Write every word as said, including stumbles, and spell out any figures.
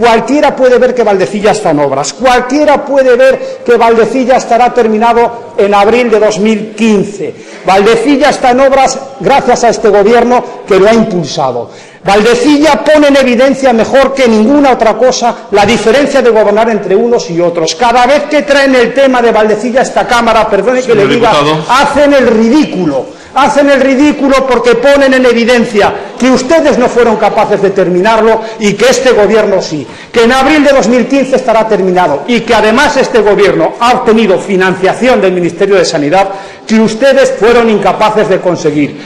Cualquiera puede ver que Valdecilla está en obras, cualquiera puede ver que Valdecilla estará terminado en abril de dos mil quince. Valdecilla está en obras gracias a este gobierno que lo ha impulsado. Valdecilla pone en evidencia mejor que ninguna otra cosa la diferencia de gobernar entre unos y otros. Cada vez que traen el tema de Valdecilla a esta Cámara, perdone que le diga, hacen el ridículo. Hacen el ridículo porque ponen en evidencia que ustedes no fueron capaces de terminarlo y que este gobierno sí, que en abril de dos mil quince estará terminado y que además este gobierno ha obtenido financiación del Ministerio de Sanidad que ustedes fueron incapaces de conseguir.